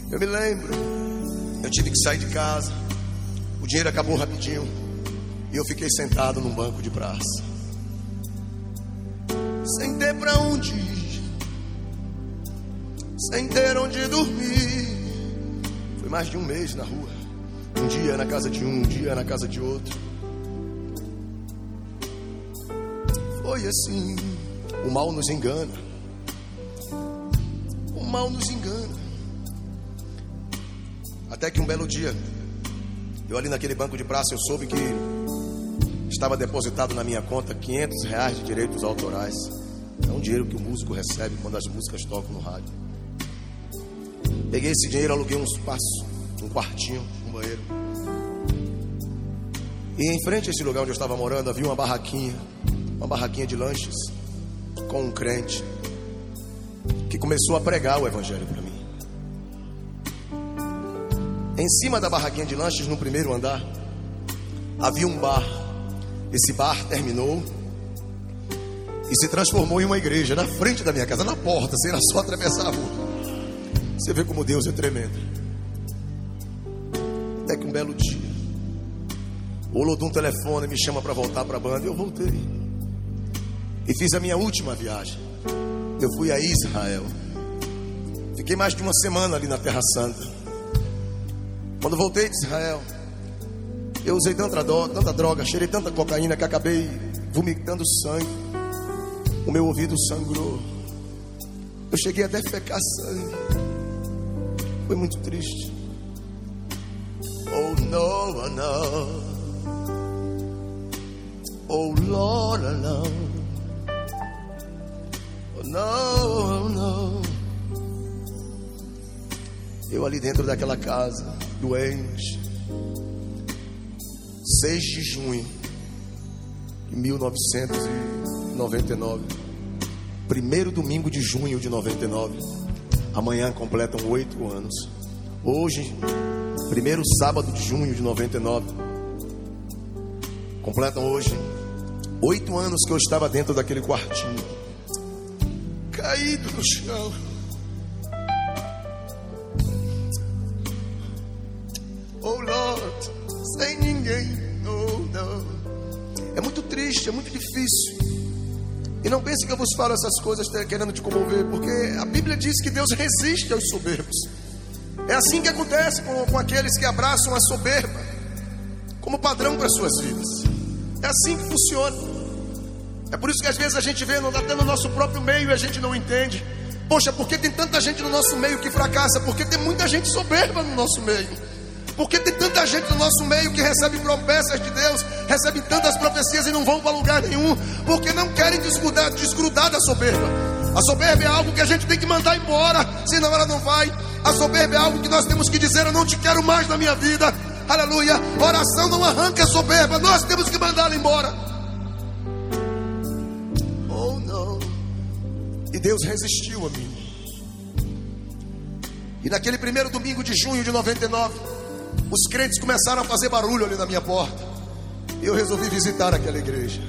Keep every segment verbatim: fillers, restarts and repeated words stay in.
Eu me lembro, eu tive que sair de casa, o dinheiro acabou rapidinho e eu fiquei sentado num banco de praça, sem ter pra onde ir, sem ter onde dormir. Foi mais de um mês na rua, um dia na casa de um, um dia na casa de outro. Foi assim. O mal nos engana, o mal nos engana. Até que um belo dia, eu ali naquele banco de praça, eu soube que estava depositado na minha conta quinhentos reais de direitos autorais. É um dinheiro que o músico recebe quando as músicas tocam no rádio. Peguei esse dinheiro, aluguei um espaço, um quartinho, um banheiro. E em frente a esse lugar onde eu estava morando, havia uma barraquinha, uma barraquinha de lanches, com um crente que começou a pregar o evangelho para mim. Em cima da barraquinha de lanches, no primeiro andar, havia um bar. Esse bar terminou e se transformou em uma igreja na frente da minha casa, na porta, sem era só atravessar a rua. Você vê como Deus é tremendo. Até que um belo dia, o Olodum telefona e me chama para voltar para a banda. Eu voltei e fiz a minha última viagem. Eu fui a Israel. Fiquei mais de uma semana ali na Terra Santa. Quando voltei de Israel, eu usei tanta droga, tanta droga, cheirei tanta cocaína que acabei vomitando sangue. O meu ouvido sangrou. Eu cheguei até a fecar sangue. Foi muito triste. Oh no, oh no. Oh Lord, oh no. Não, não. Eu ali dentro daquela casa, doente, seis de junho de mil novecentos e noventa e nove, primeiro domingo de junho de noventa e nove. Amanhã completam oito anos. Hoje, primeiro sábado de junho de noventa e nove, completam hoje oito anos que eu estava dentro daquele quartinho, caído no chão. Oh Lord, sem ninguém. Oh, não. É muito triste, é muito difícil. E não pense que eu vos falo essas coisas querendo te comover, porque a Bíblia diz que Deus resiste aos soberbos. É assim que acontece com, com aqueles que abraçam a soberba como padrão para suas vidas. É assim que funciona. É por isso que às vezes a gente vê, não dá até no nosso próprio meio e a gente não entende. Poxa, por que tem tanta gente no nosso meio que fracassa? Porque tem muita gente soberba no nosso meio. Porque tem tanta gente no nosso meio que recebe promessas de Deus, recebe tantas profecias e não vão para lugar nenhum, porque não querem desgrudar, desgrudar da soberba. A soberba é algo que a gente tem que mandar embora, senão ela não vai. A soberba é algo que nós temos que dizer: eu não te quero mais na minha vida. Aleluia. Oração não arranca a soberba, nós temos que mandá-la embora. Oh não. E Deus resistiu a mim. E naquele primeiro domingo de junho de noventa e nove, os crentes começaram a fazer barulho ali na minha porta. E eu resolvi visitar aquela igreja.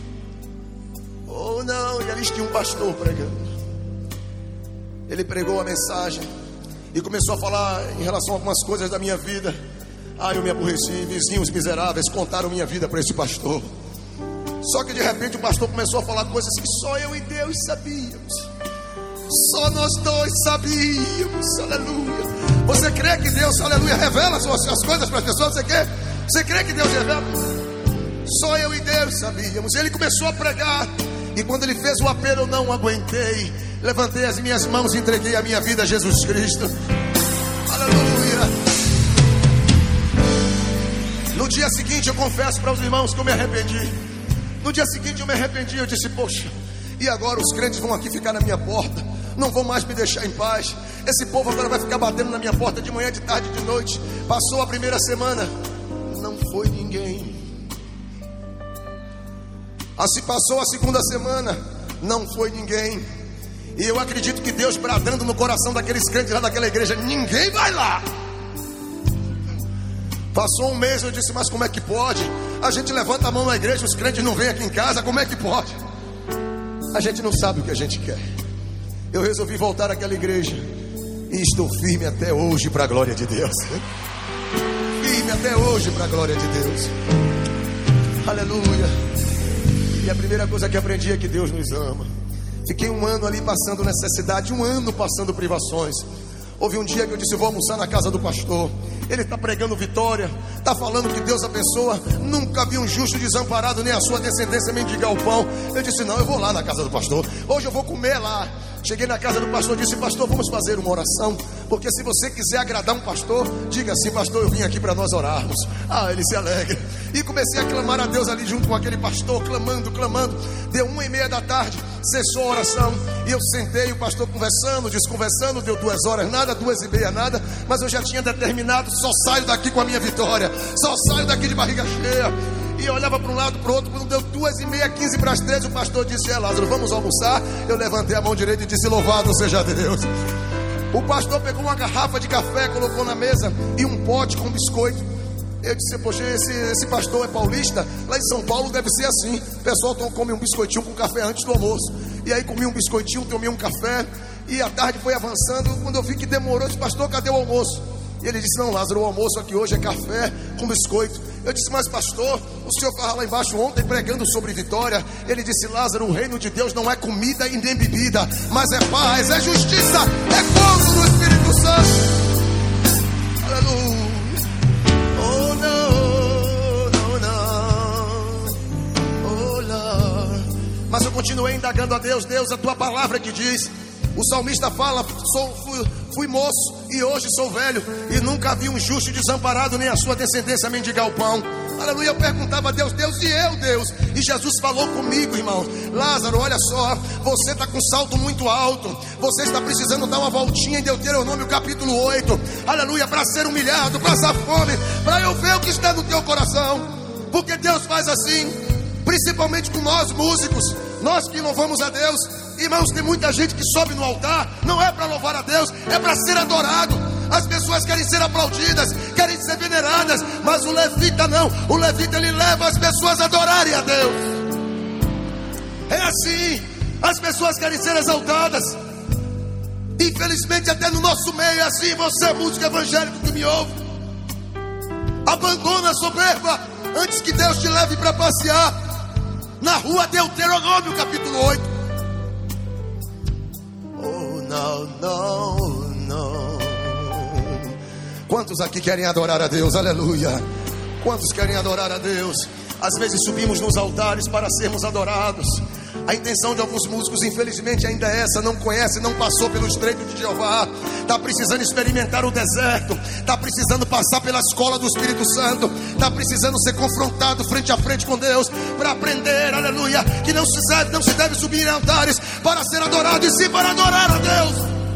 Oh não, e ali tinha um pastor pregando. Ele pregou a mensagem e começou a falar em relação a algumas coisas da minha vida. Ah, eu me aborreci, vizinhos miseráveis contaram minha vida para esse pastor. Só que de repente o pastor começou a falar coisas que só eu e Deus sabíamos. Só nós dois sabíamos, aleluia. Você crê que Deus, aleluia, revela as, as coisas para as pessoas? Você quer? Você crê que Deus revela? Só eu e Deus sabíamos. Ele começou a pregar. E quando ele fez o apelo, eu não aguentei. Levantei as minhas mãos e entreguei a minha vida a Jesus Cristo. Aleluia. No dia seguinte eu confesso para os irmãos que eu me arrependi. No dia seguinte eu me arrependi. Eu disse: poxa, e agora os crentes vão aqui ficar na minha porta, não vão mais me deixar em paz. Esse povo agora vai ficar batendo na minha porta de manhã, de tarde, de noite. Passou a primeira semana, não foi ninguém. Assim passou a segunda semana, não foi ninguém. E eu acredito que Deus bradando no coração daqueles crentes lá daquela igreja: ninguém vai lá. Passou um mês, eu disse: mas como é que pode? A gente levanta a mão na igreja, os crentes não vêm aqui em casa, como é que pode? A gente não sabe o que a gente quer. Eu resolvi voltar àquela igreja. E estou firme até hoje para a glória de Deus. Firme até hoje para a glória de Deus. Aleluia. E a primeira coisa que aprendi é que Deus nos ama. Fiquei um ano ali passando necessidade, um ano passando privações. Houve um dia que eu disse: vou almoçar na casa do pastor. Ele está pregando vitória, está falando que Deus abençoa. Nunca vi um justo desamparado, nem a sua descendência mendigar o pão. Eu disse: não, eu vou lá na casa do pastor. Hoje eu vou comer lá. Cheguei na casa do pastor e disse: pastor, vamos fazer uma oração. Porque se você quiser agradar um pastor, diga assim: pastor, eu vim aqui para nós orarmos. Ah, ele se alegra. E comecei a clamar a Deus ali junto com aquele pastor, clamando, clamando. Deu uma e meia da tarde, cessou a oração. E eu sentei, o pastor conversando, desconversando. Deu duas horas, nada, duas e meia, nada. Mas eu já tinha determinado: só saio daqui com a minha vitória, só saio daqui de barriga cheia. E eu olhava para um lado, para o outro. Quando deu duas e meia, quinze para as três, o pastor disse: é, Lázaro, vamos almoçar. Eu levantei a mão direita e disse: louvado seja Deus. O pastor pegou uma garrafa de café, colocou na mesa e um pote com biscoito. Eu disse: poxa, esse, esse pastor é paulista. Lá em São Paulo deve ser assim. O pessoal come um biscoitinho com café antes do almoço. E aí comi um biscoitinho, tomei um café. E a tarde foi avançando. Quando eu vi que demorou, eu disse: pastor, cadê o almoço? E ele disse: não, Lázaro, o almoço aqui hoje é café com biscoito. Eu disse: mas pastor, o senhor estava lá embaixo ontem pregando sobre vitória. Ele disse: Lázaro, o reino de Deus não é comida e nem bebida, mas é paz, é justiça, é fogo no Espírito Santo. Aleluia. Oh não, não, não. Oh Lord. Mas eu continuei indagando a Deus: Deus, a tua palavra que diz. O salmista fala: sou, fui, fui moço e hoje sou velho, e nunca vi um justo desamparado, nem a sua descendência mendigar o pão. Aleluia. Eu perguntava a Deus: Deus, e eu, Deus? E Jesus falou comigo, irmãos: Lázaro, olha só, você está com salto muito alto, você está precisando dar uma voltinha em Deuteronômio capítulo oito. Aleluia. Para ser humilhado, passar fome, para eu ver o que está no teu coração. Porque Deus faz assim, principalmente com nós músicos, nós que louvamos a Deus. Irmãos, tem muita gente que sobe no altar, não é para louvar a Deus, é para ser adorado. As pessoas querem ser aplaudidas, querem ser veneradas, mas o levita não. O levita, ele leva as pessoas a adorarem a Deus. É assim, as pessoas querem ser exaltadas. Infelizmente até no nosso meio é assim. Você, músico evangélico que me ouve, abandona a soberba antes que Deus te leve para passear na rua. Deuteronômio capítulo oito. Não, não, não. Quantos aqui querem adorar a Deus? Aleluia. Quantos querem adorar a Deus? Às vezes subimos nos altares para sermos adorados. A intenção de alguns músicos, infelizmente, ainda é essa: não conhece, não passou pelo estreito de Jeová, está precisando experimentar o deserto, está precisando passar pela escola do Espírito Santo, está precisando ser confrontado frente a frente com Deus, para aprender, aleluia, que não se deve, não se deve subir em altares para ser adorado, e sim para adorar a Deus.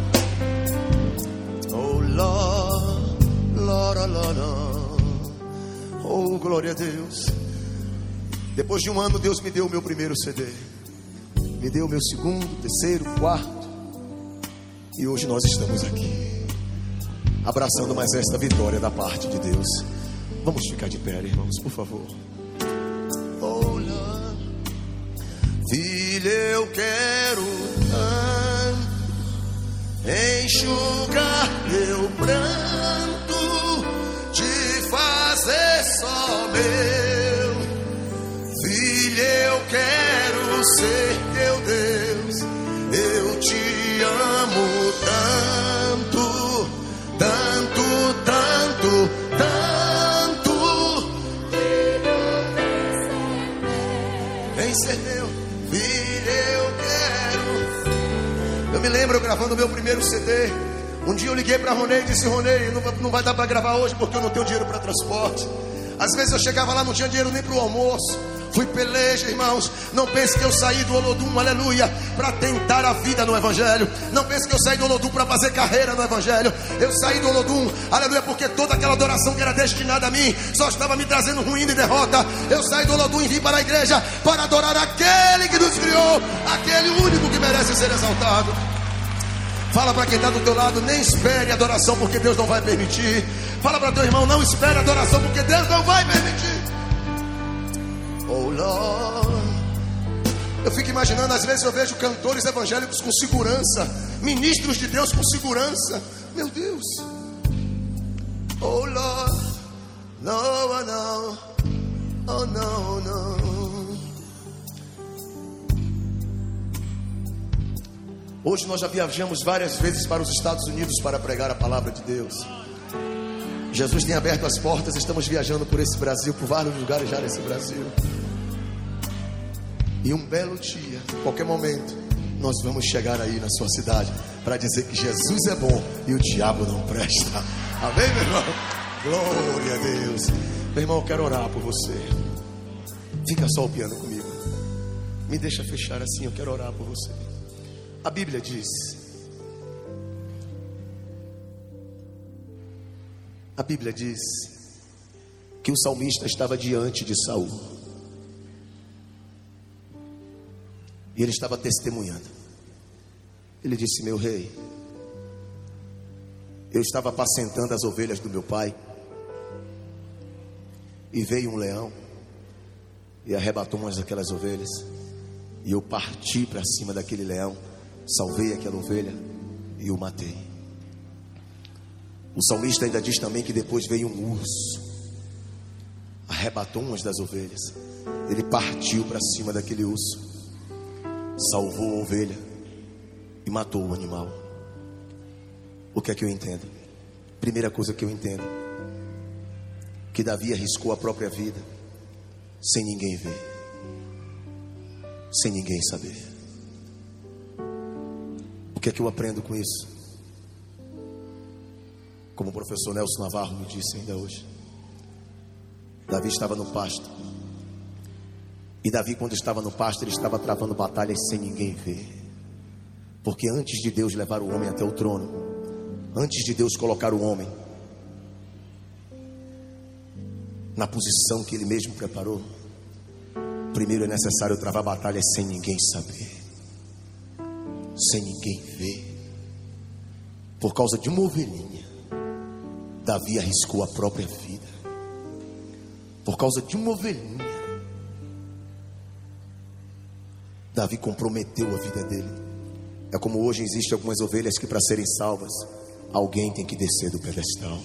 Oh Lord, Lord, Lord, Lord. Oh glória a Deus. Depois de um ano, Deus me deu o meu primeiro C D, me deu o meu segundo, terceiro, quarto, e hoje nós estamos aqui, abraçando mais esta vitória da parte de Deus. Vamos ficar de pé, irmãos, por favor. Oh Lord, filho, eu quero tanto enxugar teu pranto, te fazer só meu. Filho, eu quero ser teu Deus, eu te amo tanto, tanto, tanto, tanto. Vem ser meu, filho, eu quero. Eu me lembro eu gravando o meu primeiro C D. Um dia eu liguei para Ronei e disse: Ronei, não, não vai dar para gravar hoje porque eu não tenho dinheiro para transporte. Às vezes eu chegava lá, não tinha dinheiro nem para o almoço. Fui peleja, irmãos. Não pense que eu saí do Olodum, aleluia, para tentar a vida no Evangelho. Não pense que eu saí do Olodum para fazer carreira no Evangelho. Eu saí do Olodum, aleluia, porque toda aquela adoração que era destinada a mim só estava me trazendo ruína e derrota. Eu saí do Olodum e vim para a igreja para adorar aquele que nos criou, aquele único que merece ser exaltado. Fala para quem está do teu lado: nem espere adoração, porque Deus não vai permitir. Fala para teu irmão: não espere adoração, porque Deus não vai permitir. Oh Lord, Eu fico imaginando, às vezes eu vejo cantores evangélicos com segurança, ministros de Deus com segurança. Meu Deus. Oh Lord, no, no, oh no, no. Hoje nós já viajamos várias vezes para os Estados Unidos para pregar a palavra de Deus. Jesus tem aberto as portas, estamos viajando por esse Brasil, por vários lugares já nesse Brasil. E um belo dia, em qualquer momento, nós vamos chegar aí na sua cidade para dizer que Jesus é bom e o diabo não presta. Amém, meu irmão? Glória a Deus. Meu irmão, eu quero orar por você. Fica só o piano comigo. Me deixa fechar assim, eu quero orar por você. A Bíblia diz, a Bíblia diz que o salmista estava diante de Saul. E ele estava testemunhando. Ele disse: meu rei, eu estava apacentando as ovelhas do meu pai, e veio um leão e arrebatou umas daquelas ovelhas, e eu parti para cima daquele leão, salvei aquela ovelha e o matei. O salmista ainda diz também que depois veio um urso, arrebatou umas das ovelhas, ele partiu para cima daquele urso, salvou a ovelha e matou o animal. O que é que eu entendo? Primeira coisa que eu entendo, que Davi arriscou a própria vida sem ninguém ver, sem ninguém saber. O que é que eu aprendo com isso? Como o professor Nelson Navarro me disse ainda hoje, Davi estava no pasto. E Davi, quando estava no pasto, ele estava travando batalhas sem ninguém ver. Porque antes de Deus levar o homem até o trono, antes de Deus colocar o homem na posição que Ele mesmo preparou, primeiro é necessário travar batalhas sem ninguém saber, sem ninguém ver. Por causa de uma ovelhinha, Davi arriscou a própria vida. Por causa de uma ovelhinha, Davi comprometeu a vida dele. É como hoje existem algumas ovelhas que, para serem salvas, alguém tem que descer do pedestal,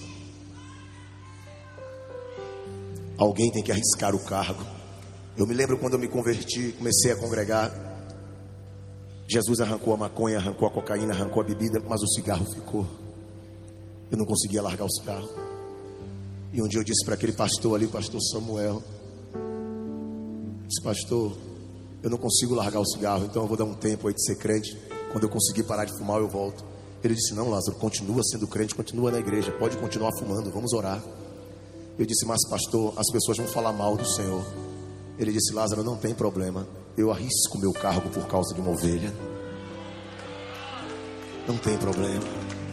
alguém tem que arriscar o cargo. Eu me lembro quando eu me converti, comecei a congregar, Jesus arrancou a maconha, arrancou a cocaína, arrancou a bebida, mas o cigarro ficou. Eu não conseguia largar o cigarro. E um dia eu disse para aquele pastor ali, o pastor Samuel, disse: pastor, eu não consigo largar o cigarro, então eu vou dar um tempo aí de ser crente. Quando eu conseguir parar de fumar, eu volto. Ele disse: não, Lázaro, continua sendo crente, continua na igreja, pode continuar fumando, vamos orar. Eu disse: mas pastor, as pessoas vão falar mal do Senhor. Ele disse: Lázaro, não tem problema, eu arrisco meu cargo por causa de uma ovelha. Não tem problema.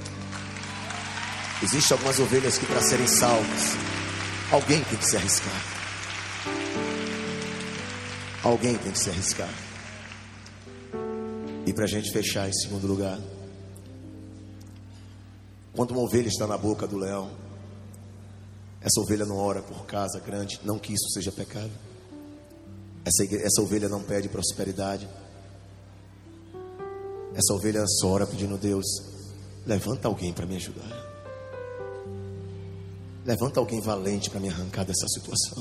Existem algumas ovelhas que, para serem salvas, alguém tem que se arriscar. Alguém tem que se arriscar. E para a gente fechar, em segundo lugar, quando uma ovelha está na boca do leão, essa ovelha não ora por casa grande, não que isso seja pecado. Essa, igre... essa ovelha não pede prosperidade. Essa ovelha só ora pedindo: Deus, levanta alguém para me ajudar. Levanta alguém valente para me arrancar dessa situação.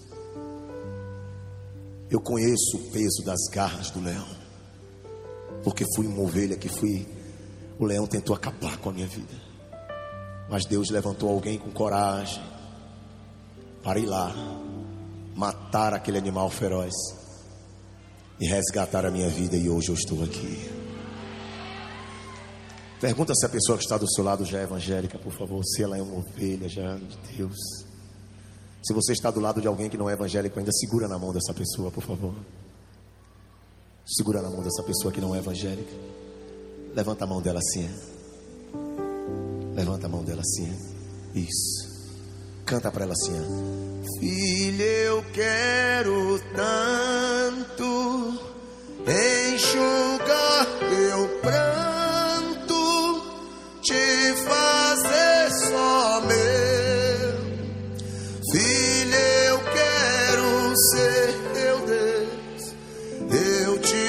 Eu conheço o peso das garras do leão, porque fui uma ovelha que fui. O leão tentou acabar com a minha vida, mas Deus levantou alguém com coragem para ir lá, matar aquele animal feroz e resgatar a minha vida. E hoje eu estou aqui. Pergunta se a pessoa que está do seu lado já é evangélica, por favor. Se ela é uma ovelha já de Deus. Se você está do lado de alguém que não é evangélico ainda, segura na mão dessa pessoa, por favor. Segura na mão dessa pessoa que não é evangélica. Levanta a mão dela assim. Levanta a mão dela assim. Isso. Canta para ela assim: filha, eu quero tanto enxugar teu pranto, te fazer só meu. Filha, eu quero ser teu Deus, eu te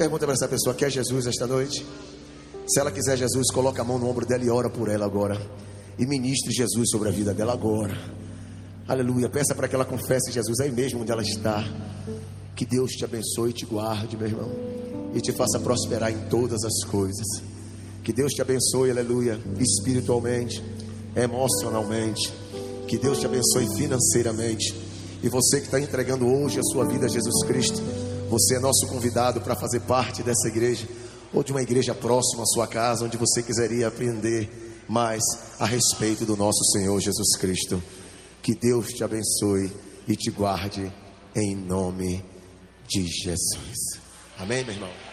pergunta para essa pessoa: quer Jesus esta noite? Se ela quiser Jesus, coloca a mão no ombro dela e ora por ela agora. E ministre Jesus sobre a vida dela agora. Aleluia. Peça para que ela confesse Jesus aí mesmo onde ela está. Que Deus te abençoe e te guarde, meu irmão, e te faça prosperar em todas as coisas. Que Deus te abençoe, aleluia, espiritualmente, emocionalmente. Que Deus te abençoe financeiramente. E você que está entregando hoje a sua vida a Jesus Cristo, você é nosso convidado para fazer parte dessa igreja, ou de uma igreja próxima à sua casa, onde você quiseria aprender mais a respeito do nosso Senhor Jesus Cristo. Que Deus te abençoe e te guarde em nome de Jesus. Amém, meu irmão?